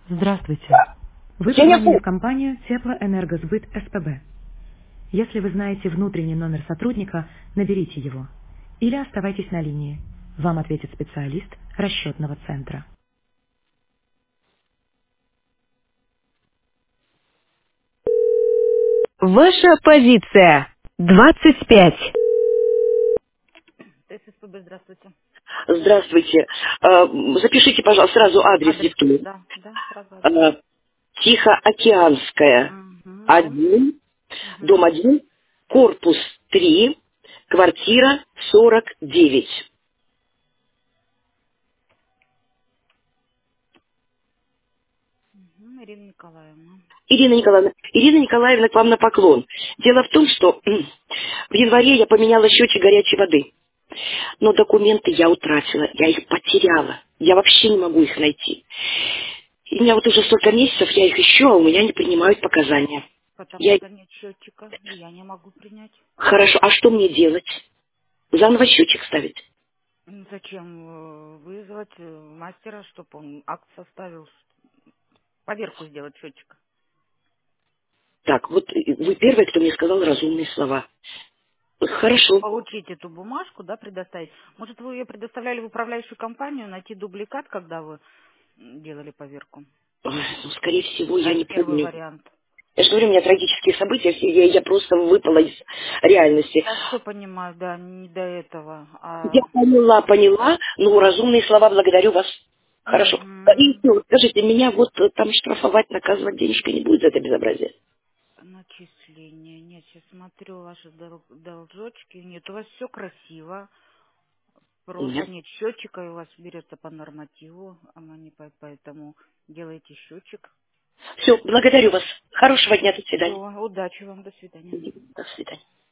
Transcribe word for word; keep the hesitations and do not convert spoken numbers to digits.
Здравствуйте. Вы Я не позвонили в помню. компанию Теплоэнергосбыт СПБ. Если вы знаете внутренний номер сотрудника, наберите его. Или оставайтесь на линии. Вам ответит специалист расчетного центра. Ваша позиция. двадцать пять. ТССПБ, здравствуйте. Здравствуйте. Э, Запишите, пожалуйста, сразу адрес Адрес, диктую. да, да, сразу адрес. Э, Тихоокеанская, Угу, дом. один, Угу. дом один, корпус три, квартира сорок девять. Угу, Ирина Николаевна. Ирина Николаевна, Ирина Николаевна, к вам на поклон. Дело в том, что м, в январе я поменяла счетчик горячей воды, но документы я утратила, я их потеряла. Я вообще не могу их найти. И у меня вот уже столько месяцев, я их ищу, а у меня не принимают показания. Потому Я... что нет счетчика, и я не могу принять. Хорошо, а что мне делать? Заново счетчик ставить? М, Зачем э, вызвать э, мастера, чтобы он акт составил, поверку сделать счетчика? Так, вот э, вы первый, кто мне сказал разумные слова. Хорошо. Получить эту бумажку, да, предоставить. Может, вы ее предоставляли в управляющую компанию, найти дубликат, когда вы м, делали поверку? Ой, ну, скорее всего, я Это не первый помню. вариант. Я же говорю, у меня трагические события, все, я, я просто выпала из реальности. Я все понимаю, да, не до этого. Я А... поняла, поняла, ну, разумные слова, благодарю вас. Хорошо. И Мгм. всё, скажите, меня вот э, там штрафовать, наказывать денежкой не будет за это безобразие? Начисление. Нет, сейчас смотрю ваши дол- должочки. Нет, у вас все красиво. Просто Нет. нет счетчика, и у вас берется по нормативу. Она не по- поэтому делайте счетчик. Все, благодарю вас. Хорошего дня, до Все, свидания. удачи вам, до свидания. До свидания.